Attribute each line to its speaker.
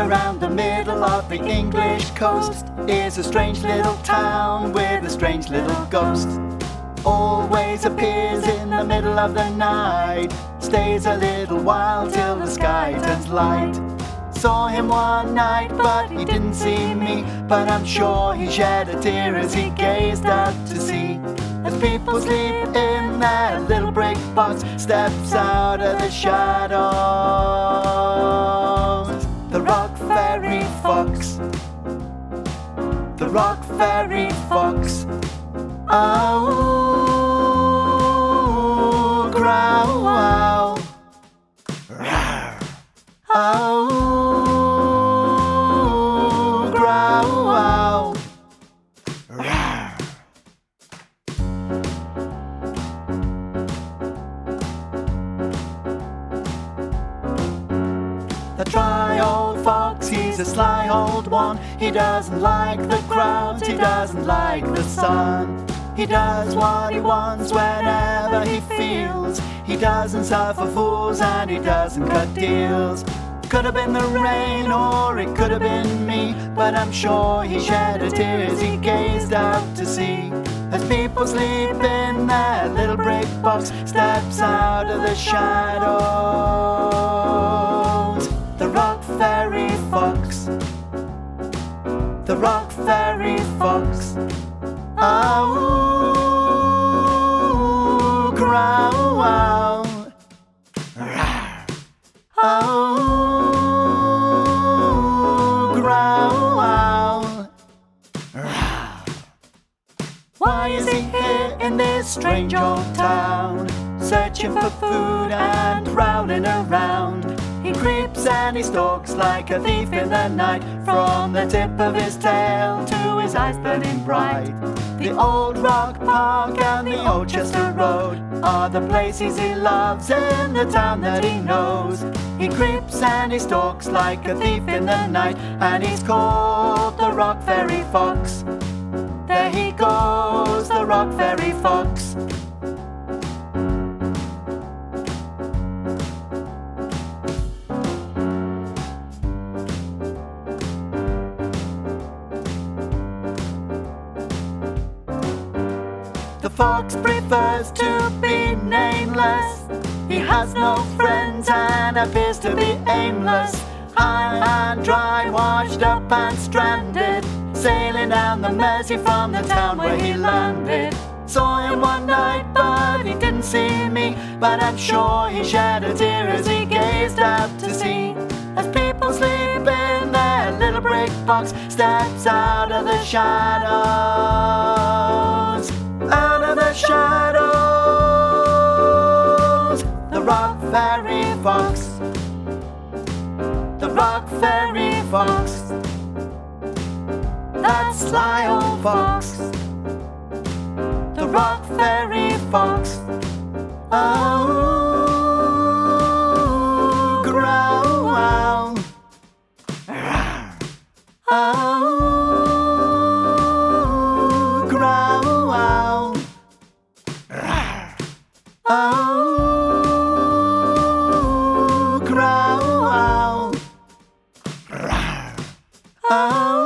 Speaker 1: around the middle of the English coast is a strange little town with a strange little ghost. Always appears in the middle of the night, stays a little while till the sky turns light. Saw him one night, but he didn't see me, but I'm sure he shed a tear as he gazed out to sea. As people sleep in their little brick box, steps out of the shadows the Rock Ferry Fox. The Rock Ferry Fox. Oh, growl. Oh, growl. The dry old fox, he's a sly old one. He doesn't like the crowds, he doesn't like the sun. He does what he wants whenever he feels. He doesn't suffer fools and he doesn't cut deals. Could have been the rain or it could have been me, but I'm sure he shed a tear as he gazed out to sea. As people sleep in their little brick box, steps out of the shadows the Rock Ferry Fox. The Rock Ferry Fox. Oh, growl. Oh, growl. Why is he here in this strange old town, searching for food and prowling around? He creeps and he stalks like a thief in the night, from the tip of his tail to his eyes burning bright. The old Rock Park and the old Chester Road are the places he loves in the town that he knows. He creeps and he stalks like a thief in the night, and he's called the Rock Ferry Fox. There he goes, the Rock Ferry Fox. The fox prefers to be nameless. He has no friends and appears to be aimless. High and dry, washed up and stranded, sailing down the Mersey from the town where he landed. Saw him one night, but he didn't see me, but I'm sure he shed a tear as he gazed out to sea. As people sleep in their little brick box, steps out of the shadows. Out of the shadows the Rock Ferry Fox. The Rock Ferry Fox. That sly old fox. The Rock Ferry Fox. Oh, growl. Oh, growl. Oh, growl. Oh.